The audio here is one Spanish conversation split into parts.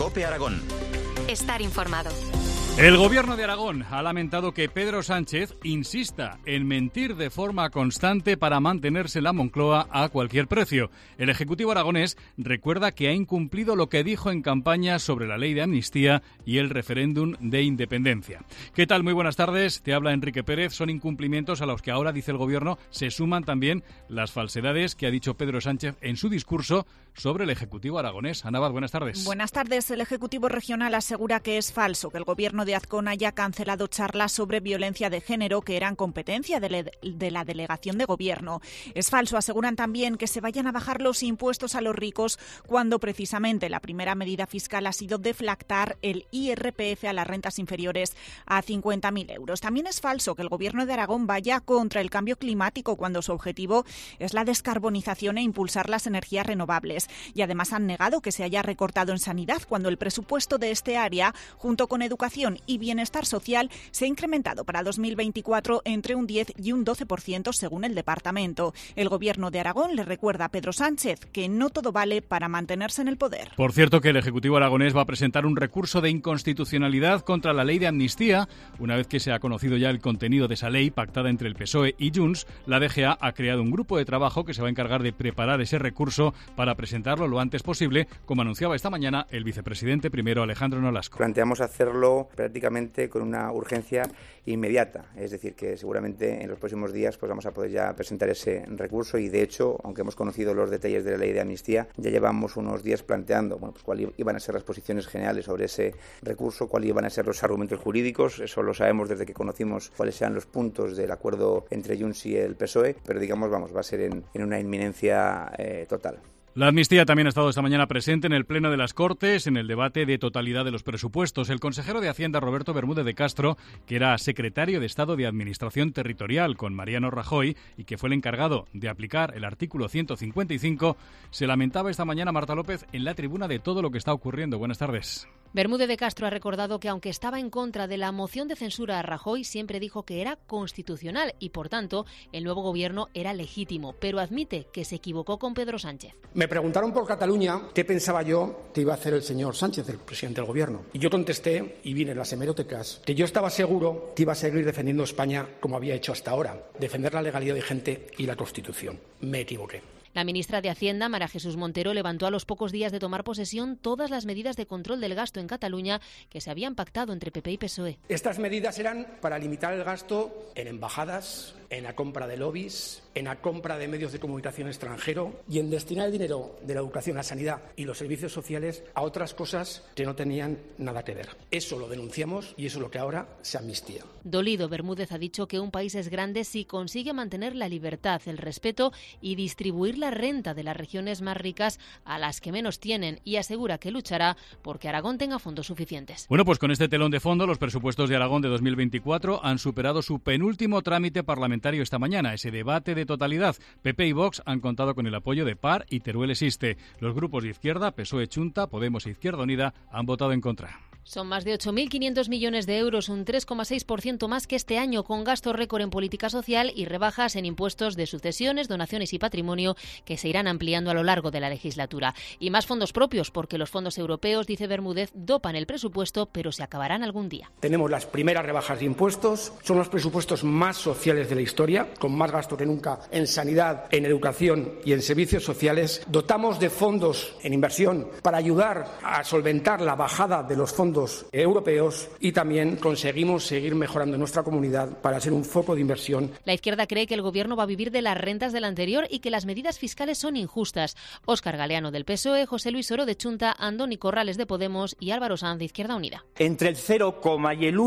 COPE Aragón. Estar informado. El Gobierno de Aragón ha lamentado que Pedro Sánchez insista en mentir de forma constante para mantenerse en la Moncloa a cualquier precio. El Ejecutivo aragonés recuerda que ha incumplido lo que dijo en campaña sobre la ley de amnistía y el referéndum de independencia. ¿Qué tal? Muy buenas tardes. Te habla Enrique Pérez. Son incumplimientos a los que ahora, dice el Gobierno, se suman también las falsedades que ha dicho Pedro Sánchez en su discurso sobre el Ejecutivo aragonés. Ana Abad, buenas tardes. Buenas tardes. El Ejecutivo regional asegura que es falso que el Gobierno de Azcón haya cancelado charlas sobre violencia de género que eran competencia de la delegación de Gobierno. Es falso, aseguran también, que se vayan a bajar los impuestos a los ricos cuando precisamente la primera medida fiscal ha sido deflactar el IRPF a las rentas inferiores a 50.000 euros. También es falso que el Gobierno de Aragón vaya contra el cambio climático cuando su objetivo es la descarbonización e impulsar las energías renovables. Y además han negado que se haya recortado en sanidad cuando el presupuesto de este área, junto con educación y bienestar social, se ha incrementado para 2024 entre un 10 y un 12% según el departamento. El Gobierno de Aragón le recuerda a Pedro Sánchez que no todo vale para mantenerse en el poder. Por cierto, que el Ejecutivo aragonés va a presentar un recurso de inconstitucionalidad contra la ley de amnistía. Una vez que se ha conocido ya el contenido de esa ley pactada entre el PSOE y Junts, la DGA ha creado un grupo de trabajo que se va a encargar de preparar ese recurso para presentarlo lo antes posible, como anunciaba esta mañana el vicepresidente primero, Alejandro Nolasco. Planteamos hacerlo prácticamente con una urgencia inmediata, es decir, que seguramente en los próximos días pues vamos a poder ya presentar ese recurso y, de hecho, aunque hemos conocido los detalles de la ley de amnistía, ya llevamos unos días planteando pues cuáles iban a ser las posiciones generales sobre ese recurso, cuáles iban a ser los argumentos jurídicos. Eso lo sabemos desde que conocimos cuáles sean los puntos del acuerdo entre Junts y el PSOE, pero digamos, va a ser en una inminencia total. La amnistía también ha estado esta mañana presente en el Pleno de las Cortes en el debate de totalidad de los presupuestos. El consejero de Hacienda, Roberto Bermúdez de Castro, que era secretario de Estado de Administración Territorial con Mariano Rajoy y que fue el encargado de aplicar el artículo 155, se lamentaba esta mañana, Marta López, en la tribuna de todo lo que está ocurriendo. Buenas tardes. Bermúdez de Castro ha recordado que aunque estaba en contra de la moción de censura a Rajoy, siempre dijo que era constitucional y, por tanto, el nuevo gobierno era legítimo, pero admite que se equivocó con Pedro Sánchez. Me preguntaron por Cataluña qué pensaba yo que iba a hacer el señor Sánchez, el presidente del gobierno. Y yo contesté, y vine en las hemerotecas, que yo estaba seguro que iba a seguir defendiendo España como había hecho hasta ahora, defender la legalidad vigente y la Constitución. Me equivoqué. La ministra de Hacienda, María Jesús Montero, levantó a los pocos días de tomar posesión todas las medidas de control del gasto en Cataluña que se habían pactado entre PP y PSOE. Estas medidas eran para limitar el gasto en embajadas, en la compra de lobbies, en la compra de medios de comunicación extranjero y en destinar el dinero de la educación, la sanidad y los servicios sociales a otras cosas que no tenían nada que ver. Eso lo denunciamos y eso es lo que ahora se amnistía. Dolido, Bermúdez ha dicho que un país es grande si consigue mantener la libertad, el respeto y distribuir la renta de las regiones más ricas a las que menos tienen, y asegura que luchará porque Aragón tenga fondos suficientes. Bueno, pues con este telón de fondo, los presupuestos de Aragón de 2024 han superado su penúltimo trámite parlamentario esta mañana, ese debate de totalidad. PP y Vox han contado con el apoyo de PAR y Teruel Existe. Los grupos de izquierda, PSOE, Chunta, Podemos e Izquierda Unida, han votado en contra. Son más de 8.500 millones de euros, un 3,6% más que este año, con gasto récord en política social y rebajas en impuestos de sucesiones, donaciones y patrimonio que se irán ampliando a lo largo de la legislatura. Y más fondos propios, porque los fondos europeos, dice Bermúdez, dopan el presupuesto, pero se acabarán algún día. Tenemos las primeras rebajas de impuestos, son los presupuestos más sociales de la historia, con más gasto que nunca en sanidad, en educación y en servicios sociales. Dotamos de fondos en inversión para ayudar a solventar la bajada de los fondos europeos y también conseguimos seguir mejorando nuestra comunidad para ser un foco de inversión. La izquierda cree que el gobierno va a vivir de las rentas del anterior y que las medidas fiscales son injustas. Óscar Galeano del PSOE, José Luis Oro de Chunta, Andoni Corrales de Podemos y Álvaro Sanz de Izquierda Unida. Entre el 0, y el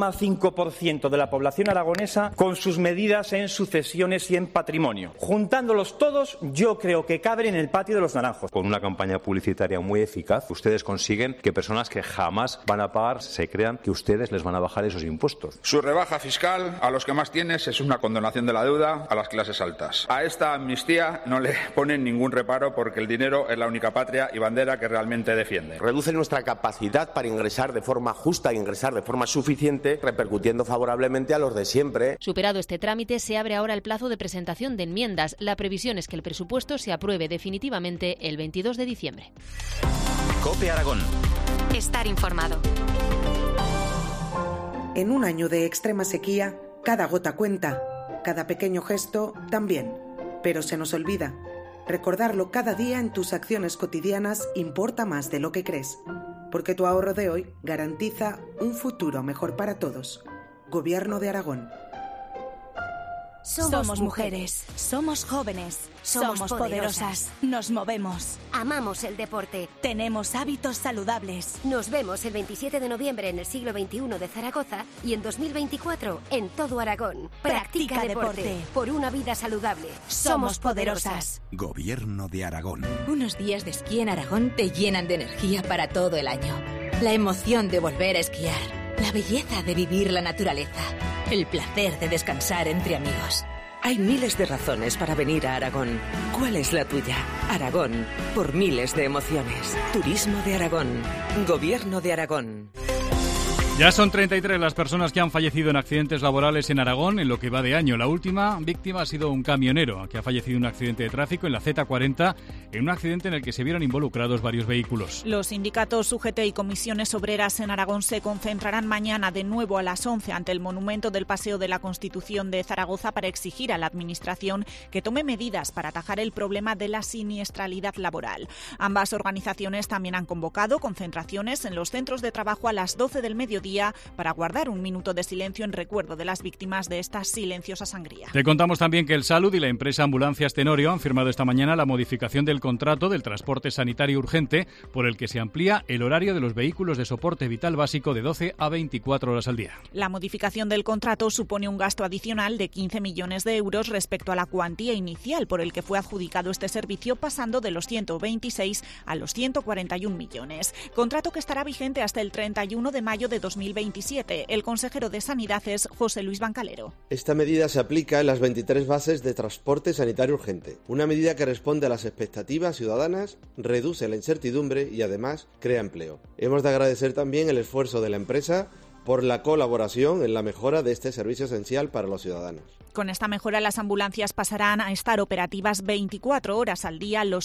1,5% de la población aragonesa con sus medidas en sucesiones y en patrimonio. Juntándolos todos, yo creo que caben en el patio de los naranjos. Con una campaña publicitaria muy eficaz, ustedes consiguen que personas que jamás van a pagar se crean que ustedes les van a bajar esos impuestos. Su rebaja fiscal a los que más tienes es una condonación de la deuda a las clases altas. A esta amnistía no le ponen ningún reparo porque el dinero es la única patria y bandera que realmente defiende. Reduce nuestra capacidad para ingresar de forma justa e ingresar de forma suficiente, repercutiendo favorablemente a los de siempre. Superado este trámite, se abre ahora el plazo de presentación de enmiendas. La previsión es que el presupuesto se apruebe definitivamente el 22 de diciembre. COPE Aragón. Estar informado. En un año de extrema sequía, cada gota cuenta, cada pequeño gesto también. Pero se nos olvida. Recordarlo cada día en tus acciones cotidianas importa más de lo que crees. Porque tu ahorro de hoy garantiza un futuro mejor para todos. Gobierno de Aragón. Somos mujeres, somos jóvenes, somos poderosas, nos movemos. Amamos el deporte. Tenemos hábitos saludables. Nos vemos el 27 de noviembre en el siglo XXI de Zaragoza y en 2024 en todo Aragón. Practica deporte por una vida saludable. Somos poderosas. Gobierno de Aragón. Unos días de esquí en Aragón te llenan de energía para todo el año. La emoción de volver a esquiar, la belleza de vivir la naturaleza, el placer de descansar entre amigos. Hay miles de razones para venir a Aragón. ¿Cuál es la tuya? Aragón, por miles de emociones. Turismo de Aragón. Gobierno de Aragón. Ya son 33 las personas que han fallecido en accidentes laborales en Aragón en lo que va de año. La última víctima ha sido un camionero que ha fallecido en un accidente de tráfico en la Z40, en un accidente en el que se vieron involucrados varios vehículos. Los sindicatos UGT y comisiones obreras en Aragón se concentrarán mañana de nuevo a las 11 ante el monumento del Paseo de la Constitución de Zaragoza para exigir a la Administración que tome medidas para atajar el problema de la siniestralidad laboral. Ambas organizaciones también han convocado concentraciones en los centros de trabajo a las 12 del mediodía para guardar un minuto de silencio en recuerdo de las víctimas de esta silenciosa sangría. Te contamos también que el Salud y la empresa Ambulancias Tenorio han firmado esta mañana la modificación del contrato del transporte sanitario urgente por el que se amplía el horario de los vehículos de soporte vital básico de 12 a 24 horas al día. La modificación del contrato supone un gasto adicional de 15 millones de euros respecto a la cuantía inicial por el que fue adjudicado este servicio, pasando de los 126 a los 141 millones. Contrato que estará vigente hasta el 31 de mayo de 2027. El consejero de Sanidad es José Luis Bancalero. Esta medida se aplica en las 23 bases de transporte sanitario urgente, una medida que responde a las expectativas ciudadanas, reduce la incertidumbre y además crea empleo. Hemos de agradecer también el esfuerzo de la empresa por la colaboración en la mejora de este servicio esencial para los ciudadanos. Con esta mejora, las ambulancias pasarán a estar operativas 24 horas al día los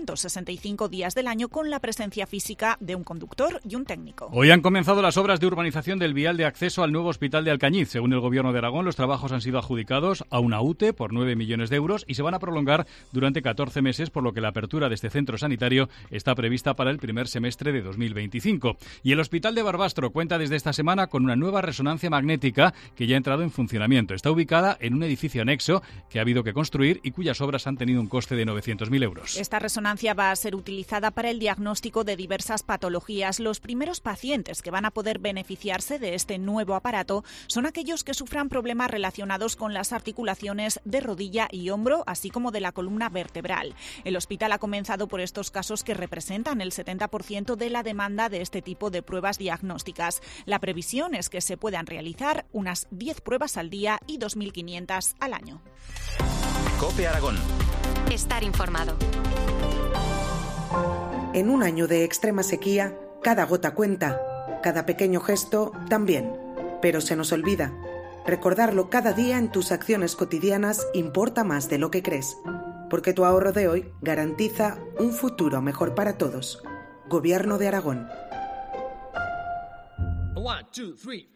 365 días del año con la presencia física de un conductor y un técnico. Hoy han comenzado las obras de urbanización del vial de acceso al nuevo hospital de Alcañiz. Según el Gobierno de Aragón, los trabajos han sido adjudicados a una UTE por 9 millones de euros y se van a prolongar durante 14 meses, por lo que la apertura de este centro sanitario está prevista para el primer semestre de 2025. Y el Hospital de Barbastro cuenta desde esta semana con una nueva resonancia magnética que ya ha entrado en funcionamiento. Está ubicada en un edificio anexo que ha habido que construir y cuyas obras han tenido un coste de 900.000 euros. Esta resonancia va a ser utilizada para el diagnóstico de diversas patologías. Los primeros pacientes que van a poder beneficiarse de este nuevo aparato son aquellos que sufran problemas relacionados con las articulaciones de rodilla y hombro, así como de la columna vertebral. El hospital ha comenzado por estos casos que representan el 70% de la demanda de este tipo de pruebas diagnósticas. La previsión es que se puedan realizar unas 10 pruebas al día y 2.500 al año. COPE Aragón. Estar informado. En un año de extrema sequía, cada gota cuenta, cada pequeño gesto también. Pero se nos olvida. Recordarlo cada día en tus acciones cotidianas importa más de lo que crees. Porque tu ahorro de hoy garantiza un futuro mejor para todos. Gobierno de Aragón. 1, 2, 3,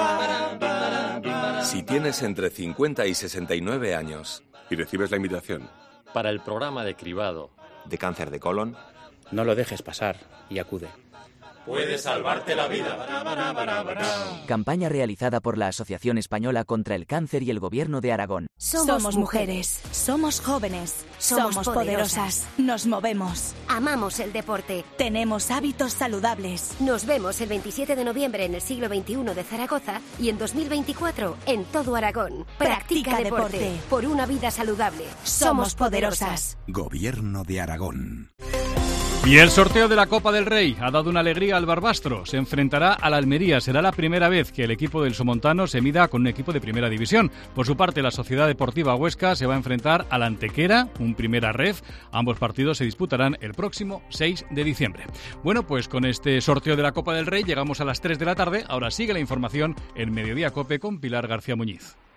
4. Si tienes entre 50 y 69 años y recibes la invitación para el programa de cribado de cáncer de colon, no lo dejes pasar y acude. Puede salvarte la vida. Campaña realizada por la Asociación Española contra el Cáncer y el Gobierno de Aragón. Somos mujeres, somos jóvenes, somos poderosas, nos movemos. Amamos el deporte. Tenemos hábitos saludables. Nos vemos el 27 de noviembre en el siglo XXI de Zaragoza y en 2024 en todo Aragón. Practica deporte por una vida saludable. Somos poderosas. Gobierno de Aragón. Y el sorteo de la Copa del Rey ha dado una alegría al Barbastro. Se enfrentará al Almería. Será la primera vez que el equipo del Somontano se mida con un equipo de primera división. Por su parte, la Sociedad Deportiva Huesca se va a enfrentar al Antequera, un primera ref. Ambos partidos se disputarán el próximo 6 de diciembre. Bueno, pues con este sorteo de la Copa del Rey llegamos a las 3 de la tarde. Ahora sigue la información en Mediodía COPE con Pilar García Muñiz.